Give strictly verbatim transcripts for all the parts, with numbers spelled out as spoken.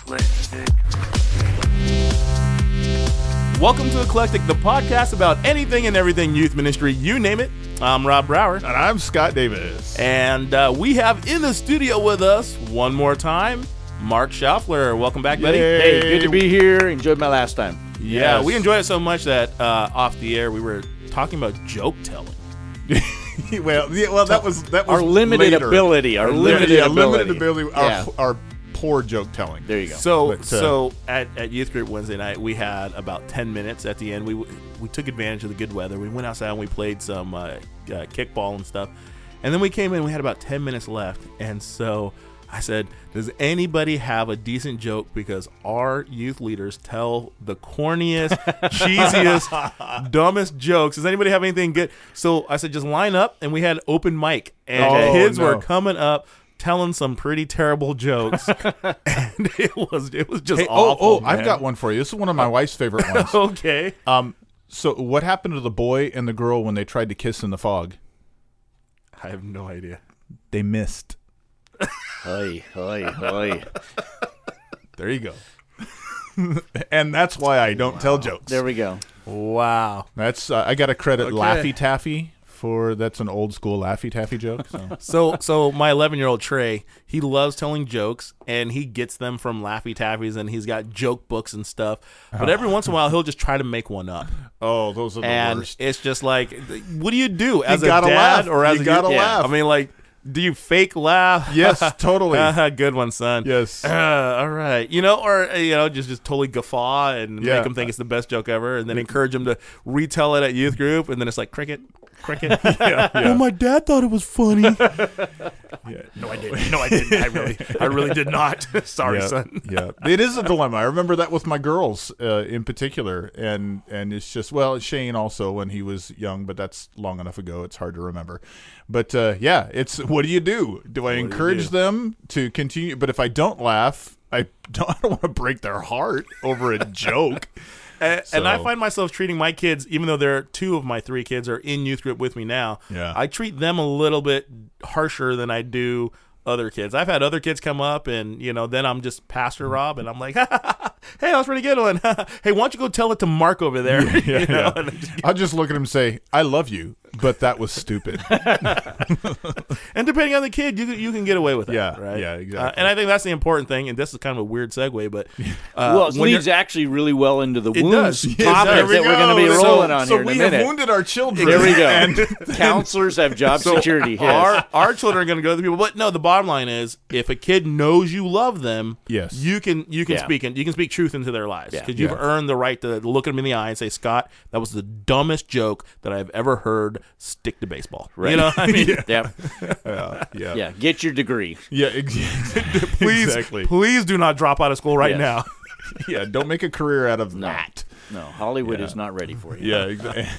Eclectic. Welcome to Eclectic, the podcast about anything and everything youth ministry, you name it. I'm Rob Brower. And I'm Scott Davis. And uh, we have in the studio with us, one more time, Mark Schaffler. Welcome back, buddy. Yay. Hey, good to be here. Enjoyed my last time. Yeah, Yes. we enjoyed it so much that uh, off the air we were talking about joke telling. well, yeah, well, that was that was Our limited later. ability. Our limited yeah, ability. limited ability. Our, Yeah. our poor joke telling. There you go. So, But, uh, so at, at youth group Wednesday night, we had about ten minutes at the end. We we took advantage of the good weather. We went outside and we played some uh, uh, kickball and stuff. And then we came in. We had about ten minutes left. And so I said, "Does anybody have a decent joke? Because our youth leaders tell the corniest, cheesiest, dumbest jokes. Does anybody have anything good?" So I said, "Just line up." And we had open mic, and Oh, kids no. were coming up, telling some pretty terrible jokes, and it was it was just Hey, oh, awful. oh, man. I've got one for you. This is one of my wife's favorite ones. Okay. Um, so what happened to the boy and the girl when they tried to kiss in the fog? I have no idea. They missed. Hoi, hoi, hoi. There you go. And that's why I don't tell jokes. There we go. Wow. That's uh, I got to credit Okay. Laffy Taffy for that's an old school Laffy Taffy joke. So. So so my eleven year old Trey, he loves telling jokes, and he gets them from Laffy Taffies, and he's got joke books and stuff. But every once in a while, he'll just try to make one up, Oh, those are the and worst. it's just like, what do you do as a gotta dad laugh. or as You a gotta youth- laugh. I mean, like, do you fake laugh? Yes, totally. Good one, son. Yes. Uh, all right. You know, or, uh, you know, just, just totally guffaw and Yeah. make them think it's the best joke ever, and then encourage them to retell it at youth group, and then it's like, cricket, cricket. yeah, yeah. Well, my dad thought it was funny. Yeah. No, I didn't. No, I didn't. I really, I really did not. Sorry, yeah, son. yeah, it is a dilemma. I remember that with my girls uh, in particular, and and it's just well, Shane also when he was young, but that's long enough ago. It's hard to remember. But uh, yeah, it's what do you do? Do I do you encourage do? them to continue? But if I don't laugh, I don't, I don't want to break their heart over a joke. And, and I So- find myself treating my kids, even though there are two of my three kids are in youth group with me now. Yeah. I treat them a little bit harsher than I do other kids. I've had other kids come up, and you know, then I'm just Pastor Rob, and I'm like, "Hey, that was a pretty good one. Hey, why don't you go tell it to Mark over there?" Yeah, You know? yeah. I'll just look at him and say, "I love you, but that was stupid." And depending on the kid, you can, you can get away with that. Yeah, right? yeah, Uh, exactly. and I think that's the important thing. And this is kind of a weird segue, but uh, well, it when leads you're- actually really well into the It wounds does. topic Yes, there that we we're going to be So- rolling on so here in a we have minute. wounded our children. There we go. And Counselors have job security. Yes. our our children are going to go to the people. But no, the bottom line is, if a kid knows you love them, Yes. you can you can Yeah. speak and you can speak truth into their lives Yeah. because you've Yeah. earned the right to look them in the eye and say, "Scott, that was the dumbest joke that I've ever heard. Stick to baseball." Right. You know, I mean, yeah. yeah, yeah, Yeah. Get your degree. yeah, exactly. please, exactly. please do not drop out of school right Yes. now. Yeah, don't make a career out of that. No, Hollywood Yeah. is not ready for you. Yeah, exactly.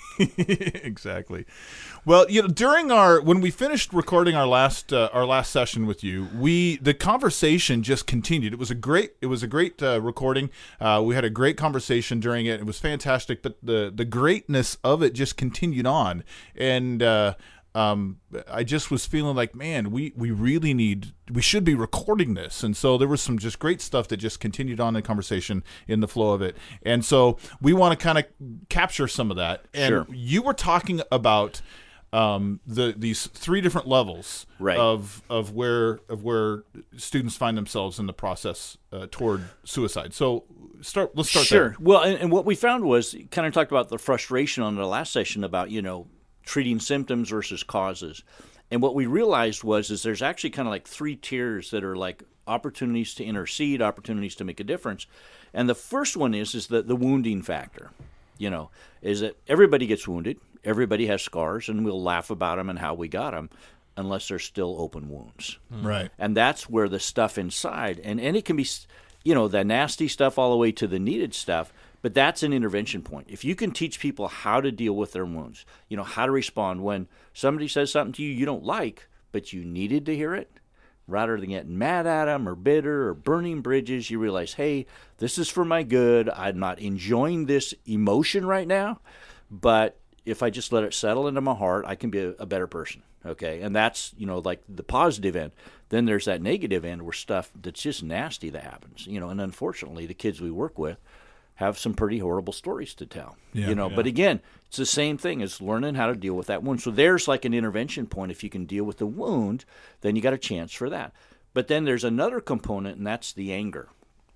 exactly. Well, you know, during our when we finished recording our last uh, our last session with you, we the conversation just continued. It was a great it was a great uh, recording. Uh, we had a great conversation during it. It was fantastic, but the the greatness of it just continued on, and uh, um, I just was feeling like, man, we, we really need, we should be recording this. And so there was some just great stuff that just continued on in conversation in the flow of it. And so we want to kind of capture some of that. And Sure. you were talking about um, the these three different levels Right. of of where of where students find themselves in the process uh, toward suicide. So start. Let's start Sure. there. Well, and, and what we found was kind of talked about the frustration on the last session about, you know, treating symptoms versus causes. And what we realized was is there's actually kind of like three tiers that are like opportunities to intercede, opportunities to make a difference. And the first one is is the, the wounding factor. You know, is that everybody gets wounded, everybody has scars, and we'll laugh about them and how we got them unless they're still open wounds. Right. And that's where the stuff inside, and, and it can be, you know, the nasty stuff all the way to the needed stuff, but that's an intervention point. If you can teach people how to deal with their wounds, you know, how to respond when somebody says something to you you don't like, but you needed to hear it, rather than getting mad at them or bitter or burning bridges, you realize, hey, this is for my good. I'm not enjoying this emotion right now, but if I just let it settle into my heart, I can be a, a better person. Okay, and that's, you know, like the positive end. Then there's that negative end where stuff that's just nasty that happens, you know, and unfortunately the kids we work with have some pretty horrible stories to tell, Yeah, you know. yeah. But again, it's the same thing as learning how to deal with that wound. So there's like an intervention point. If you can deal with the wound, then you got a chance for that. But then there's another component, and that's the anger.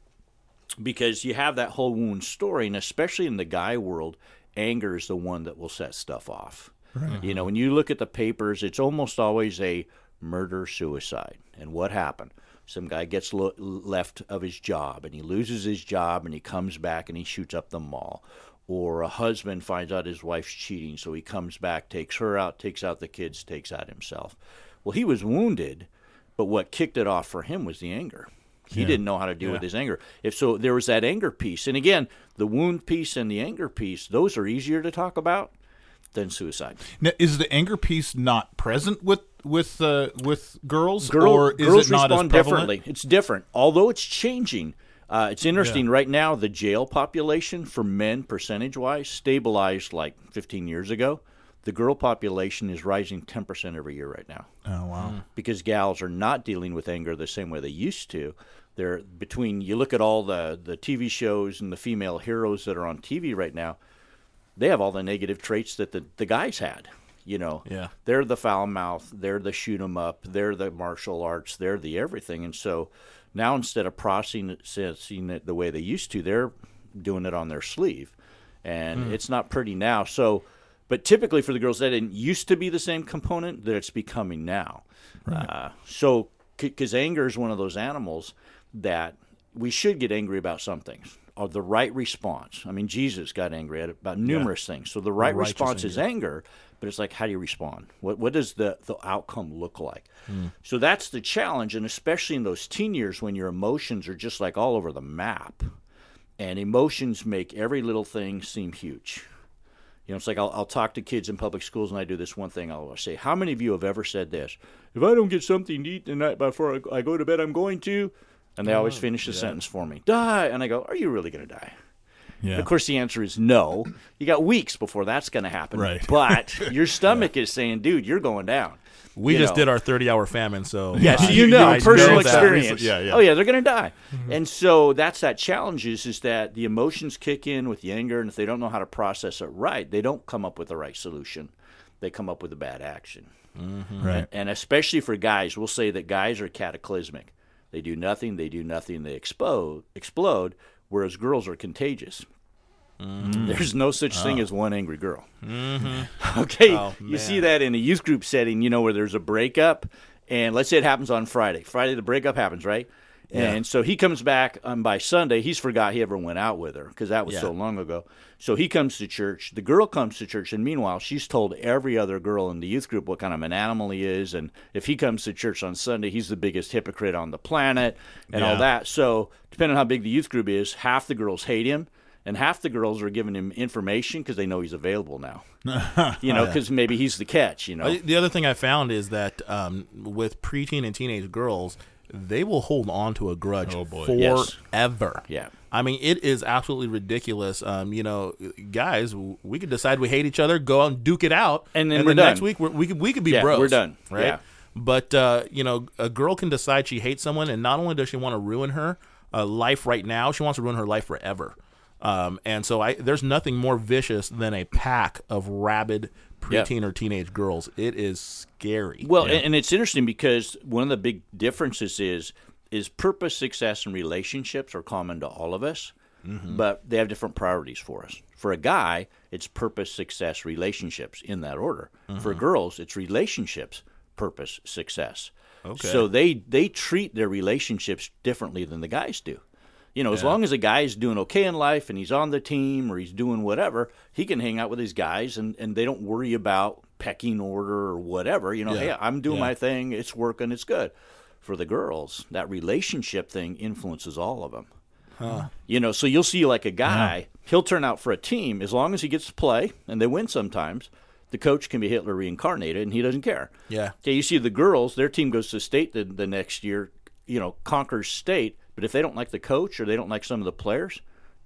Because you have that whole wound story, and especially in the guy world, anger is the one that will set stuff off. Right. You know, when you look at the papers, it's almost always a murder-suicide. And what happened? Some guy gets lo- left of his job, and he loses his job, and he comes back, and he shoots up the mall. Or a husband finds out his wife's cheating, so he comes back, takes her out, takes out the kids, takes out himself. Well, he was wounded, but what kicked it off for him was the anger. He Yeah. didn't know how to deal Yeah. with his anger. If so, there was that anger piece. And again, the wound piece and the anger piece, those are easier to talk about than suicide. Now, is the anger piece not present with with uh, with girls, Girl, or is girls it not as respond prevalent? differently. It's different, although it's changing. Uh, it's interesting. Right now, the jail population for men, percentage-wise, stabilized like fifteen years ago. The girl population is rising ten percent every year right now. Oh wow! Because gals are not dealing with anger the same way they used to. They're between, you look at all the, the T V shows and the female heroes that are on T V right now, they have all the negative traits that the, the guys had. You know, Yeah. they're the foul mouth, they're the shoot 'em up, they're the martial arts, they're the everything. And so now instead of processing it the way they used to, they're doing it on their sleeve. And Hmm. it's not pretty now. So, but typically for the girls, that didn't used to be the same component that it's becoming now. Right. Uh, so, because anger is one of those animals that we should get angry about some things, or the right response. I mean, Jesus got angry at about numerous things. So the right Righteous response is anger. anger, but it's like, how do you respond? What what does the, the outcome look like? So that's the challenge, and especially in those teen years when your emotions are just like all over the map, and emotions make every little thing seem huge. You know, it's like I'll, I'll talk to kids in public schools, and I do this one thing. I'll say, how many of you have ever said this? If I don't get something to eat the night before I, I go to bed, I'm going to. And they always finish the sentence for me. Die. And I go, are you really going to die? Yeah. Of course, the answer is no. You got weeks before that's going to happen. Right. But your stomach is saying, dude, you're going down. We You just know. did our thirty-hour famine, so Yeah, so I- you know, I personal know that. experience. Yeah, yeah. Oh, yeah, they're going to die. And so that's that challenge is, is that the emotions kick in with the anger, and if they don't know how to process it right, they don't come up with the right solution. They come up with a bad action. Right. And especially for guys, we'll say that guys are cataclysmic. They do nothing, they do nothing, they explode, explode whereas girls are contagious. There's no such thing as one angry girl. Okay, Oh, you see man. that in a youth group setting, you know, where there's a breakup, and let's say it happens on Friday. Friday the breakup happens, right? And so he comes back, um, by Sunday, he's forgot he ever went out with her because that was Yeah. so long ago. So he comes to church. The girl comes to church, and meanwhile, she's told every other girl in the youth group what kind of an animal he is. And if he comes to church on Sunday, he's the biggest hypocrite on the planet and all Yeah. that. So depending on how big the youth group is, half the girls hate him, and half the girls are giving him information because they know he's available now. You know, because maybe he's the catch, you know. Uh, The other thing I found is that um, with preteen and teenage girls, they will hold on to a grudge Oh, boy. Yes. forever. Yeah. I mean, it is absolutely ridiculous. Um, you know, guys, w- we could decide we hate each other, go out and duke it out, And then and we're the next done. week we're, we could we could be Yeah, bros. we're done. right? Yeah. But uh, you know, a girl can decide she hates someone, and not only does she want to ruin her uh, life right now, she wants to ruin her life forever. Um, and so, I there's nothing more vicious than a pack of rabid Yeah. preteen or teenage girls. It is scary. Well, and, and it's interesting because one of the big differences is is purpose, success, and relationships are common to all of us, but they have different priorities for us. For a guy, it's purpose, success, relationships in that order. For girls, it's relationships, purpose, success. Okay. So they they treat their relationships differently than the guys do. You know, as long as a guy's doing okay in life and he's on the team or he's doing whatever, he can hang out with his guys and, and they don't worry about pecking order or whatever. You know, Yeah. hey, I'm doing Yeah. my thing, it's working, it's good. For the girls, that relationship thing influences all of them. You know, so you'll see like a guy, he'll turn out for a team as long as he gets to play, and they win sometimes. The coach can be Hitler reincarnated, and he doesn't care. Yeah. Okay, you see the girls, their team goes to state the, the next year, you know, conquers state, but if they don't like the coach or they don't like some of the players,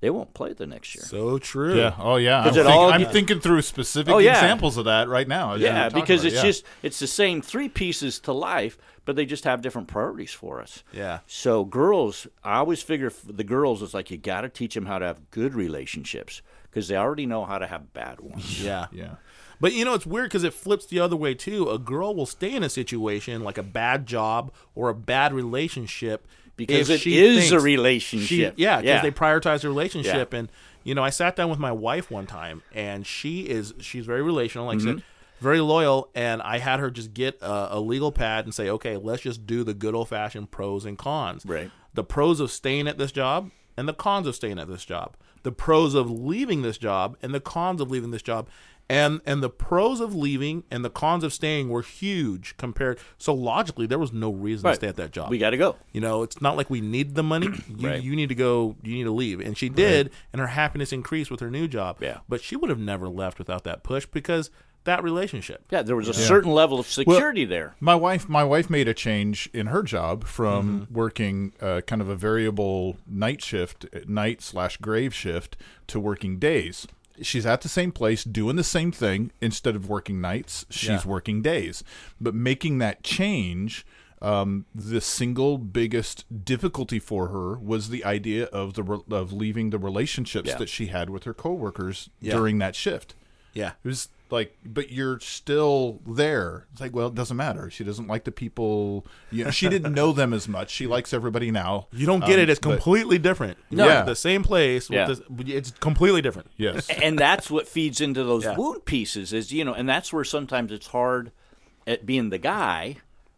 they won't play the next year. So true. Yeah. Oh, yeah. I'm, Does it think- all- I'm thinking through specific Oh, yeah. examples of that right now. as you're Yeah, talking because about it. it's Yeah. just it's the same three pieces to life, but they just have different priorities for us. Yeah. So girls, I always figure for the girls, it's like you got to teach them how to have good relationships because they already know how to have bad ones. Yeah. Yeah. But you know, it's weird because it flips the other way too. A girl will stay in a situation like a bad job or a bad relationship Because if it she is a thinks relationship. She, yeah, because Yeah. they prioritize the relationship. Yeah. And you know, I sat down with my wife one time, and she is she's very relational, like I Mm-hmm. said, very loyal. And I had her just get a, a legal pad and say, okay, let's just do the good old fashioned pros and cons. Right. The pros of staying at this job and the cons of staying at this job. The pros of leaving this job and the cons of leaving this job. And and the pros of leaving and the cons of staying were huge compared. So logically, there was no reason to Right. stay at that job. We got to go. You know, it's not like we need the money. You, Right. you need to go. You need to leave. And she did, and her happiness increased with her new job. Yeah. But she would have never left without that push because that relationship. Yeah, there was a certain level of security there. My wife, my wife made a change in her job from Mm-hmm. working uh, kind of a variable night shift, night slash grave shift, to working days. She's at the same place doing the same thing. Instead of working nights, she's Yeah. working days. But making that change, um, the single biggest difficulty for her was the idea of the re- of leaving the relationships Yeah. that she had with her coworkers Yeah. during that shift. Yeah. It was like, but you're still there. It's like, well, it doesn't matter. She doesn't like the people. You know, she didn't know them as much. She likes everybody now. You don't get Um, it. It's but- completely different. No. You're Yeah. at the same place. With Yeah. this, but it's completely different. Yes. And that's what feeds into those Yeah. wound pieces is, you know, and that's where sometimes it's hard at being the guy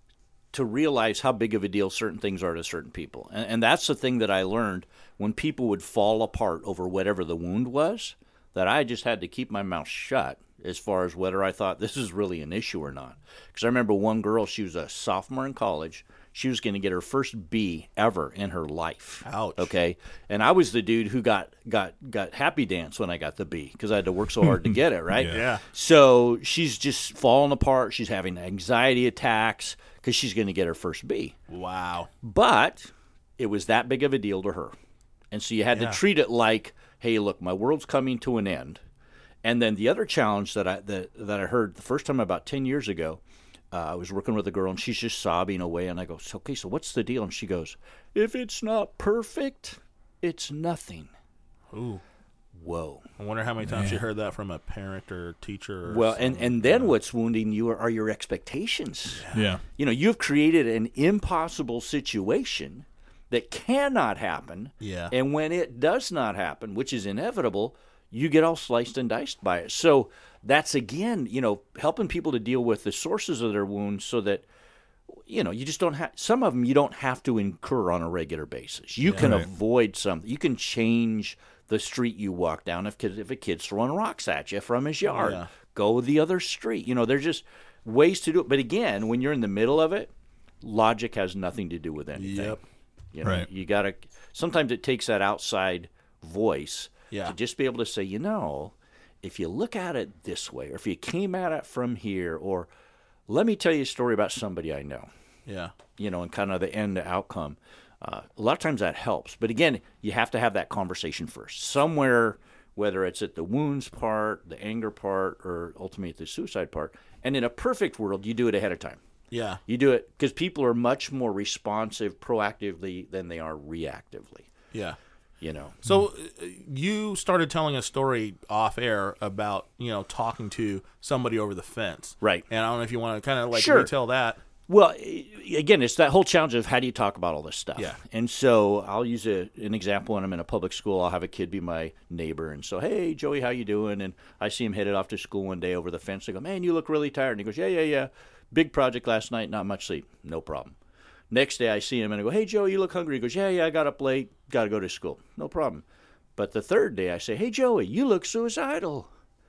to realize how big of a deal certain things are to certain people. And, and that's the thing that I learned when people would fall apart over whatever the wound was, that I just had to keep my mouth shut as far as whether I thought this is really an issue or not. Because I remember one girl, she was a sophomore in college. She was going to get her first B ever in her life. Ouch. Okay, and I was the dude who got got got happy dance when I got the B because I had to work so hard to get it. Right. Yeah. Yeah. So she's just falling apart. She's having anxiety attacks because she's going to get her first B. Wow. But it was that big of a deal to her, and so you had Yeah. to treat it like, hey, look, my world's coming to an end. And then the other challenge that I that, that I heard the first time about ten years ago, uh, I was working with a girl and she's just sobbing away, and I go, so, okay, so what's the deal? And she goes, if it's not perfect, it's nothing. Ooh. Whoa. I wonder how many times you heard that from a parent or teacher. Or Well, and, something. and then what's wounding you are, are your expectations. Yeah. You know, you've created an impossible situation that cannot happen. Yeah. And when it does not happen, which is inevitable, you get all sliced and diced by it. So that's, again, you know, helping people to deal with the sources of their wounds so that, you know, you just don't have, some of them you don't have to incur on a regular basis. You can Right. avoid something. You can change the street you walk down if, if a kid's throwing rocks at you from his yard. Yeah. Go the other street. You know, there's just ways to do it. But again, when you're in the middle of it, logic has nothing to do with anything. Yep. You know, Right. you got to, sometimes it takes that outside voice Yeah. to just be able to say, you know, if you look at it this way, or if you came at it from here, or let me tell you a story about somebody I know, Yeah. you know, and kind of the end outcome. Uh, a lot of times that helps. But again, you have to have that conversation first. Somewhere, whether it's at the wounds part, the anger part, or ultimately at the suicide part. And in a perfect world, you do it ahead of time. Yeah. You do it because people are much more responsive proactively than they are reactively, Yeah. you know. So uh, you started telling a story off air about, you know, talking to somebody over the fence. Right. And I don't know if you want to kind of like Sure. retell that. Well, i- again, it's that whole challenge of how do you talk about all this stuff. Yeah. And so I'll use a, an example when I'm in a public school. I'll have a kid be my neighbor. And so, hey, Joey, how you doing? And I see him headed off to school one day over the fence. I go, man, you look really tired. And he goes, yeah, yeah, yeah. Big project last night, not much sleep. No problem. Next day I see him and I go, hey, Joey, you look hungry. He goes, yeah, yeah, I got up late. Got to go to school. No problem. But the third day I say, hey, Joey, you look suicidal.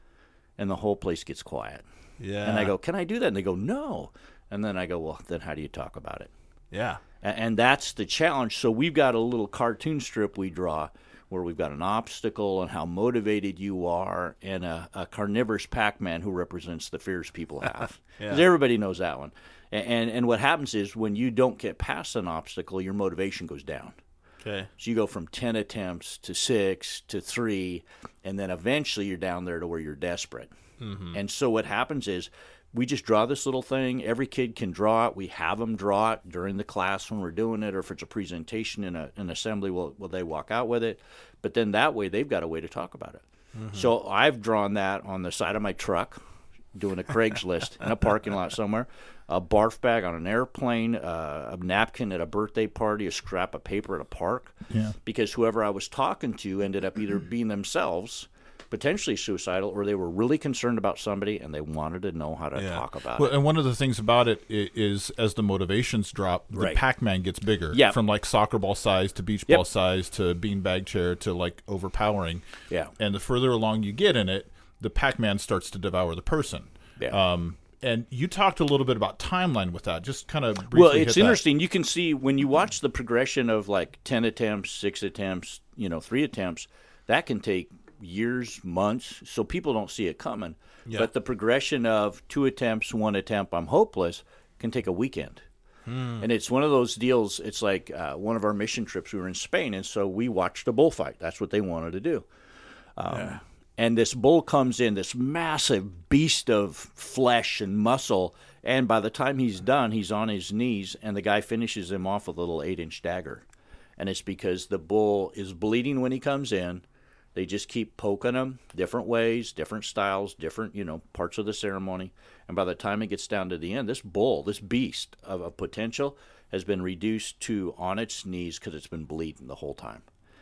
And the whole place gets quiet. Yeah. And I go, can I do that? And they go, no. And then I go, well, then how do you talk about it? Yeah. A- And that's the challenge. So we've got a little cartoon strip we draw where we've got an obstacle and how motivated you are, and a, a carnivorous Pac-Man who represents the fears people have. Yeah. 'Cause everybody knows that one. A- And, and what happens is when you don't get past an obstacle, your motivation goes down. Okay. So you go from ten attempts to six to three, and then eventually you're down there to where you're desperate. Mm-hmm. And so what happens is we just draw this little thing. Every kid can draw it. We have them draw it during the class when we're doing it, or if it's a presentation in a, an assembly, will will they walk out with it? But then that way they've got a way to talk about it. Mm-hmm. So I've drawn that on the side of my truck, doing a Craigslist in a parking lot somewhere, a barf bag on an airplane, uh, a napkin at a birthday party, a scrap of paper at a park. Yeah. Because whoever I was talking to ended up either being themselves potentially suicidal, or they were really concerned about somebody and they wanted to know how to Yeah. talk about Well, it. and one of the things about it i- is, as the motivations drop, the Right. Pac-Man gets bigger. Yeah. From like soccer ball size to beach Yep. ball size to beanbag chair to like overpowering. Yeah. And the further along you get in it, the Pac-Man starts to devour the person. Yeah. Um, and you talked a little bit about timeline with that. Just kind of briefly Well, hit it's that. interesting. You can see when you watch the progression of like ten attempts, six attempts, you know, three attempts, that can take years, months, so people don't see it coming. Yeah. But the progression of two attempts, one attempt, I'm hopeless, can take a weekend. And it's one of those deals. It's like uh, one of our mission trips. We were in Spain, and so we watched a bullfight. That's what they wanted to do. Um, Yeah. And this bull comes in, this massive beast of flesh and muscle, and by the time he's done, he's on his knees, and the guy finishes him off with a little eight-inch dagger. And it's because the bull is bleeding when he comes in. They just keep poking him different ways, different styles, different, you know, parts of the ceremony. And by the time it gets down to the end, this bull, this beast of, of potential, has been reduced to on its knees because it's been bleeding the whole time.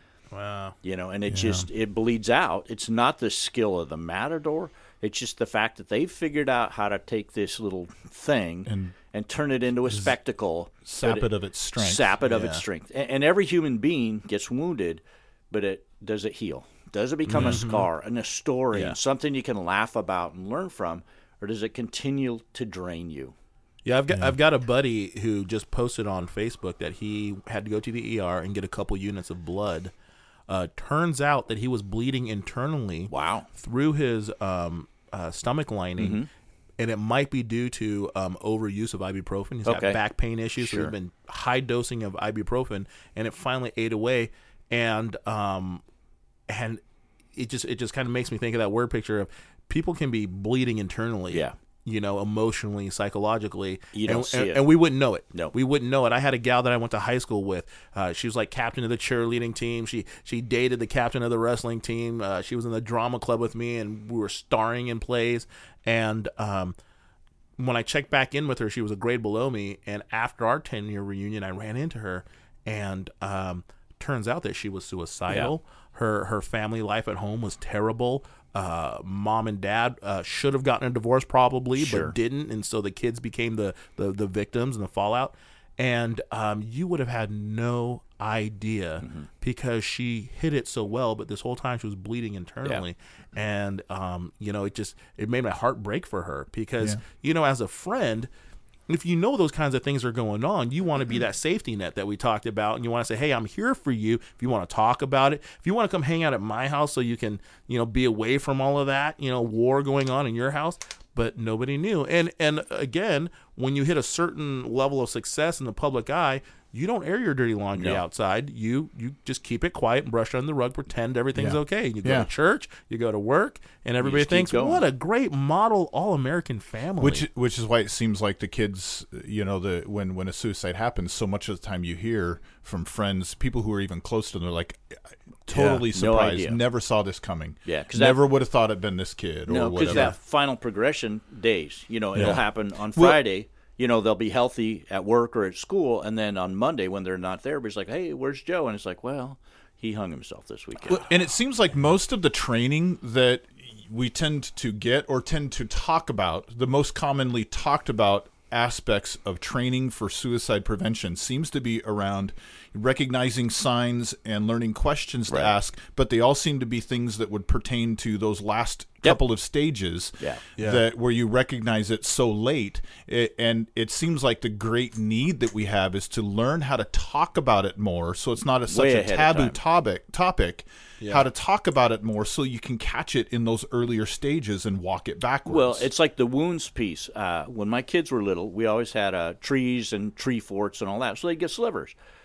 Wow. You know, and it just it bleeds out. It's not the skill of the matador. It's just the fact that they've figured out how to take this little thing And and, turn it into a spectacle. sap but it of its strength. Sap it of Yeah. its strength. And, and every human being gets wounded, but it does it heal? Does it become a scar and a story Yeah. and something you can laugh about and learn from, or does it continue to drain you? Yeah, I've got I've got a buddy who just posted on Facebook that he had to go to the E R and get a couple units of blood. Uh, turns out that he was bleeding internally Wow. through his um, uh, stomach lining, Mm-hmm. and it might be due to um, overuse of ibuprofen. He's Okay. got back pain issues, so Sure. he's been high dosing of ibuprofen, and it finally ate away. And um, and it just it just kind of makes me think of that word picture of people can be bleeding internally. Yeah. You know, emotionally, psychologically, You don't and, see and, it. and we wouldn't know it. No. We wouldn't know it. I had a gal that I went to high school with. Uh, she was like captain of the cheerleading team. She she dated the captain of the wrestling team. Uh, she was in the drama club with me, and we were starring in plays. And um, when I checked back in with her, she was a grade below me. And after our ten year reunion, I ran into her, and um, turns out that she was suicidal. Her her family life at home was terrible. Uh, mom and dad uh, should have gotten a divorce probably, Sure. but didn't, and so the kids became the the, the victims and the fallout. And um, you would have had no idea Mm-hmm. because she hid it so well, but this whole time she was bleeding internally. And um, you know, it just it made my heart break for her because Yeah. you know, as a friend, if you know those kinds of things are going on, you want to be that safety net that we talked about, and you want to say, hey, I'm here for you. If you want to talk about it, if you want to come hang out at my house so you can, you know, be away from all of that, you know, war going on in your house. But nobody knew. And and again, when you hit a certain level of success in the public eye, you don't air your dirty laundry No. outside. You you just keep it quiet and brush it under the rug, pretend everything's Yeah. okay. You go Yeah. to church, you go to work, and everybody just keep thinks, going. what a great model all-American family. Which which is why it seems like the kids, you know, the when when a suicide happens, so much of the time you hear from friends, people who are even close to them, they're like, totally Yeah, no surprised, idea. never saw this coming. Yeah, 'cause that- never would have thought it'd been this kid or No, because whatever. that final progression days, you know, it'll Yeah. happen on Well- Friday. You know, they'll be healthy at work or at school, and then on Monday when they're not there, everybody's like, "Hey, where's Joe?" And it's like, "Well, he hung himself this weekend." Well, and it seems like most of the training that we tend to get or tend to talk about, the most commonly talked about aspects of training for suicide prevention seems to be around recognizing signs and learning questions to Right. ask, but they all seem to be things that would pertain to those last Yep. couple of stages Yeah. Yeah. that where you recognize it so late. It, and it seems like the great need that we have is to learn how to talk about it more so it's not a, such Way a ahead of taboo time. topic topic Yeah. how to talk about it more so you can catch it in those earlier stages and walk it backwards. Well, it's like the wounds piece. Uh, when my kids were little, we always had uh, trees and tree forts and all that, so they'd get slivers.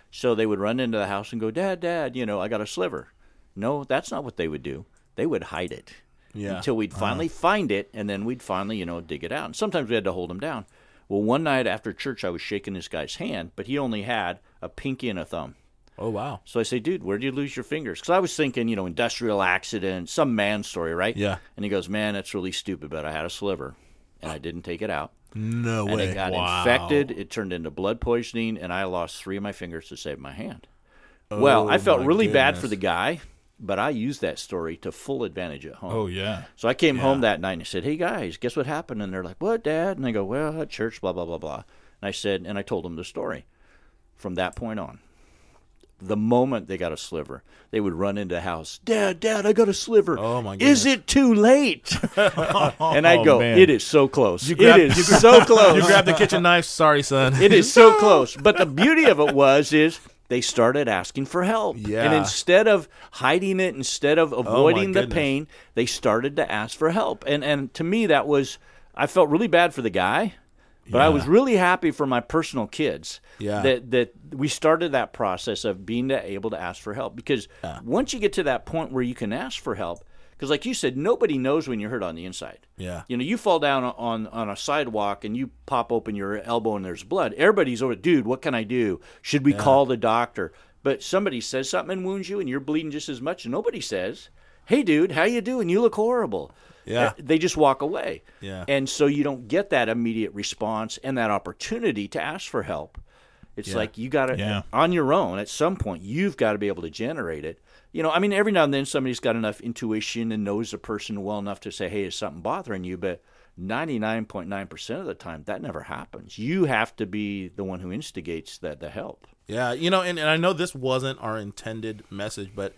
So they would run into the house and go, Dad, Dad, you know, I got a sliver. No, that's not what they would do. They would hide it Yeah. until we'd finally uh-huh. find it, and then we'd finally, you know, dig it out. And sometimes we had to hold them down. Well, one night after church, I was shaking this guy's hand, but he only had a pinky and a thumb. Oh, wow. So I say, dude, where did you lose your fingers? Because I was thinking, you know, industrial accident, some man story, right? Yeah. And he goes, man, that's really stupid, but I had a sliver, and I didn't take it out. No and way. And it got wow. infected. It turned into blood poisoning, and I lost three of my fingers to save my hand. Oh, well, I felt really goodness. bad for the guy, but I used that story to full advantage at home. Oh, yeah. So I came yeah. home that night and I said, hey, guys, guess what happened? And they're like, what, Dad? And I go, well, at church, blah, blah, blah, blah. And I said, and I told them the story. From that point on, the moment they got a sliver, they would run into the house. Dad, Dad, I got a sliver. Oh, my goodness. Is it too late? And I'd go, oh, man. it is so close. You grab, it is you grab, so close. You grab the kitchen knife. Sorry, son. It is so close. But the beauty of it was is they started asking for help. Yeah. And instead of hiding it, instead of avoiding oh, the pain, they started to ask for help. And and to me, that was, I felt really bad for the guy. But yeah. I was really happy for my personal kids yeah. that, that we started that process of being able to ask for help. Because yeah. once you get to that point where you can ask for help, because like you said, nobody knows when you're hurt on the inside. Yeah. You know, you fall down on, on a sidewalk and you pop open your elbow and there's blood. Everybody's over, dude, what can I do? Should we yeah. call the doctor? But somebody says something and wounds you and you're bleeding just as much. And nobody says, hey, dude, how you doing? You look horrible. Yeah. They just walk away. Yeah. And so you don't get that immediate response and that opportunity to ask for help. It's yeah. like you got to, yeah. on your own, at some point, you've got to be able to generate it. You know, I mean, every now and then somebody's got enough intuition and knows the person well enough to say, hey, is something bothering you? But ninety-nine point nine percent of the time, that never happens. You have to be the one who instigates that the help. Yeah, you know, and, and I know this wasn't our intended message, but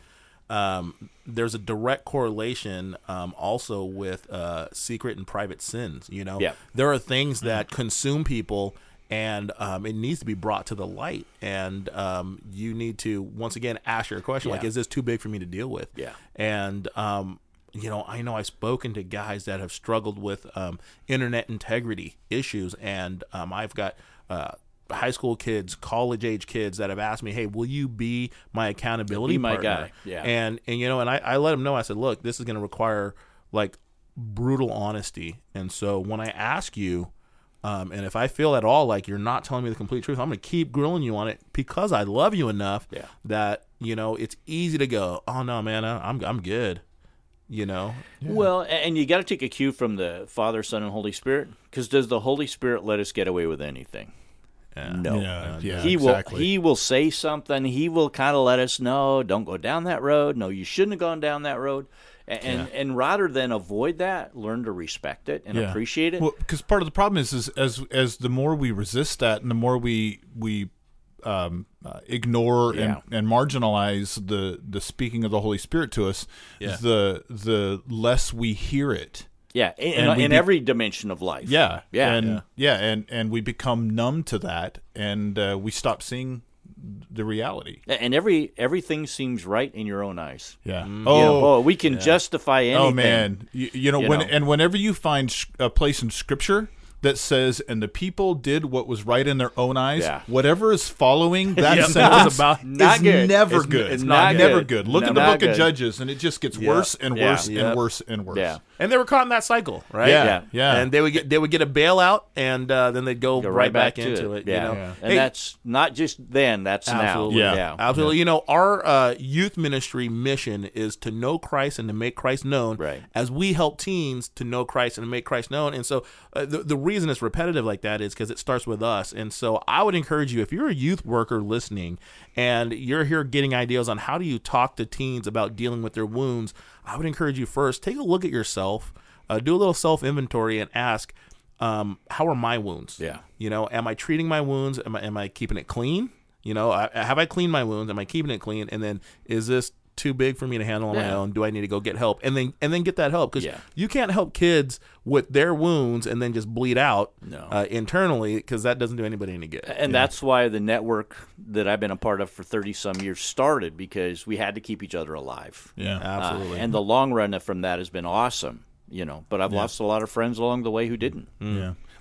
um, there's a direct correlation um, also with uh, secret and private sins. You know, yeah. there are things that consume people, and um, it needs to be brought to the light. And um, you need to, once again, ask your question, yeah. like, is this too big for me to deal with? Yeah. And, um, you know, I know I've spoken to guys that have struggled with um, internet integrity issues, and um, I've got uh, high school kids, college age kids that have asked me, hey, will you be my accountability be my partner? guy. Yeah. And, and you know, and I, I let them know, I said, look, this is going to require like brutal honesty. And so when I ask you, um, and if I feel at all like you're not telling me the complete truth, I'm going to keep grilling you on it because I love you enough yeah. that, you know, it's easy to go, oh no, man, I, I'm, I'm good. You know? Yeah. Well, and you got to take a cue from the Father, Son, and Holy Spirit, because does the Holy Spirit let us get away with anything? Yeah. No. Yeah, yeah, he exactly. will he will say something. He will kind of let us know, don't go down that road. No, you shouldn't have gone down that road. And and, Yeah. and rather than avoid that, learn to respect it and Yeah. appreciate it. Well, because part of the problem is, is as as the more we resist that, and the more we we um, uh, ignore Yeah. and, and marginalize the the speaking of the Holy Spirit to us, Yeah. the the less we hear it. Yeah, in, And in, we in be- every dimension of life. Yeah, Yeah. and Yeah. yeah, and and we become numb to that, and uh, we stop seeing the reality. And every everything seems right in your own eyes. Yeah. You Oh, know, oh, we can justify anything. oh man. You, you know you when know. and whenever you find sh- a place in Scripture that says, "And the people did what was right in their own eyes," Yeah. whatever is following that Yep, sentence that was about- Not is good. never It's- good. it's not never good. good. Look No, at the not book of good. Judges, and it just gets Yeah. worse and Yeah. worse Yeah. and worse and worse. Yeah. And they were caught in that cycle, right? Yeah, Yeah. yeah. And they would get they would get a bailout, and uh, then they'd go, Go right, back, to into it. Yeah. You know? Yeah. And Hey, that's not just then, that's Absolutely. now. Yeah. Absolutely. You know, our uh, youth ministry mission is to know Christ and to make Christ known Right. as we help teens to know Christ and to make Christ known. And so uh, the, the reason it's repetitive like that is because it starts with us. And so I would encourage you, if you're a youth worker listening and you're here getting ideas on how do you talk to teens about dealing with their wounds, I would encourage you first, take a look at yourself, uh, do a little self-inventory and ask, um, how are my wounds? Yeah. You know, am I treating my wounds? Am I, am I keeping it clean? You know, I, have I cleaned my wounds? Am I keeping it clean? And then is this too big for me to handle on my Yeah. own? Do I need to go get help? And then and then get that help, because Yeah. you can't help kids with their wounds and then just bleed out No. uh, internally, because that doesn't do anybody any good. And that's why the network that I've been a part of for thirty some years started, because we had to keep each other alive. Yeah. Uh, Absolutely. and the long run from that has been awesome, you know. But I've lost a lot of friends along the way who didn't. Yeah.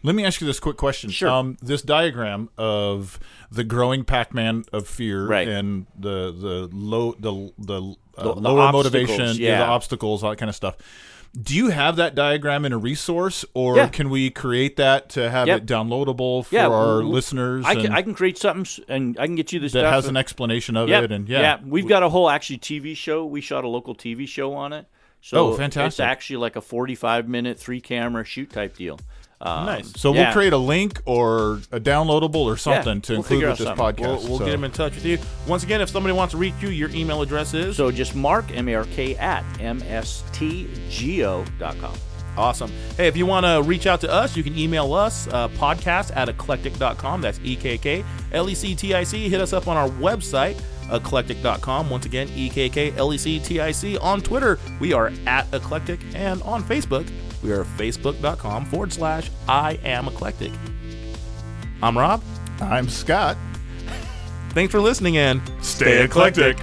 Let me ask you this quick question. Sure. Um, this diagram of the growing Pac-Man of fear Right. and the the low the the, uh, The- the lower obstacles, motivation, yeah. the obstacles, all that kind of stuff. Do you have that diagram in a resource, or Yeah. can we create that to have Yep. it downloadable for Yeah, our w- listeners? I can and I can create something s- and I can get you the that stuff has an explanation of Yep. it, and yeah, we've got a whole actually T V show. We shot a local T V show on it. So Oh, fantastic. It's actually like a forty-five minute, three camera shoot type deal. Um, Nice. So yeah. we'll create a link or a downloadable or something to we'll include figure with out this something. podcast. We'll, we'll So- get him in touch with you. Once again, if somebody wants to reach you, your email address is So just mark, M A R K, at M S T G O dot com. awesome. Hey, if you want to reach out to us, you can email us, uh, podcast at eclectic dot com. That's E K K L E C T I C. Hit us up on our website, eclectic dot com. Once again, E K K L E C T I C. On Twitter, we are at eclectic. And on Facebook, we are facebook.com forward slash I am eclectic. I'm Rob. I'm Scott. Thanks for listening and Stay eclectic.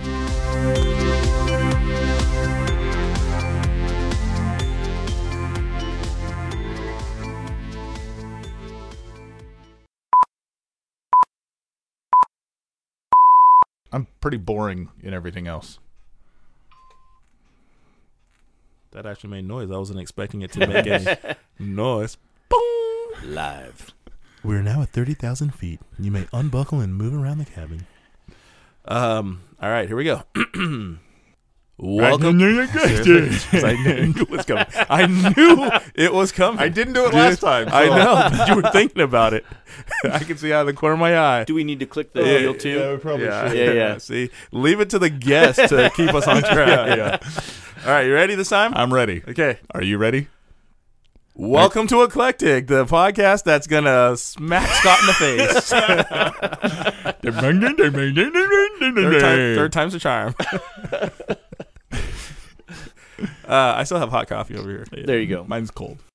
I'm pretty boring in everything else. That actually made noise. I wasn't expecting it to make any noise. Boom! Live. We're now at thirty thousand feet. You may unbuckle and move around the cabin. Um. All right, here we go. Welcome. I knew it was coming. I knew it was coming. I didn't do it Dude, last time. I so- know. But you were thinking about it. I can see out of the corner of my eye. Do we need to click the Yeah, wheel too? Yeah, we probably Yeah, should. Yeah, yeah. See, leave it to the guest to keep us on track. Yeah, yeah. All right, you ready this time? I'm ready. Okay. Are you ready? Welcome to Eclectic, the podcast that's gonna smack Scott in the face. third, time, third time's a charm. uh, I still have hot coffee over here. There you go. Mine's cold.